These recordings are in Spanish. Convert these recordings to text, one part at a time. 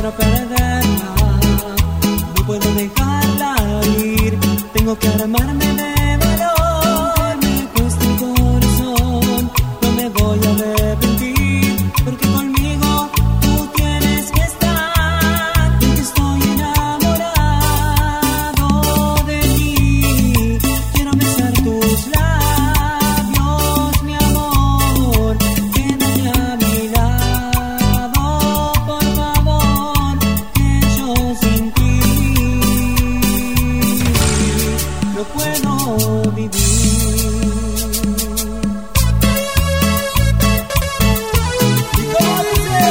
quiero perderla, no puedo dejarla ir, tengo que armarme de valor, me cuesta el corazón, no me voy a arrepentir, porque conmigo tú tienes que estar, porque estoy enamorado de ti, quiero besar tus labios, mi amor, quédate a mi lado, por favor, que yo sin ti no puedo vivir. ¿Y cómo dice?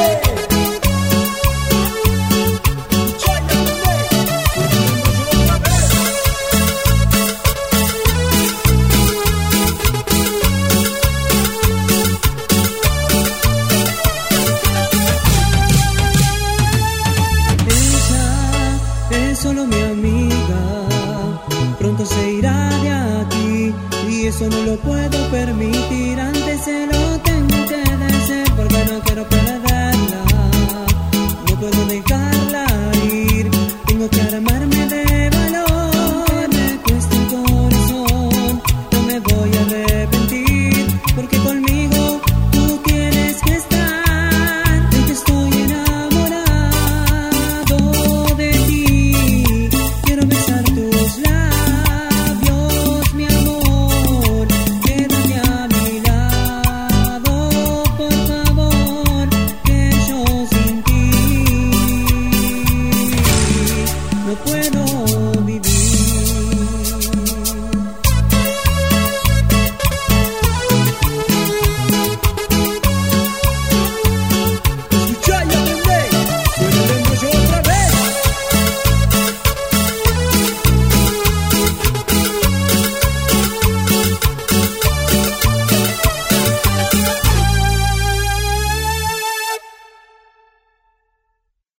Ella es solo mi amiga, pronto se irá de aquí y eso no lo puedo permitir. Antes se lo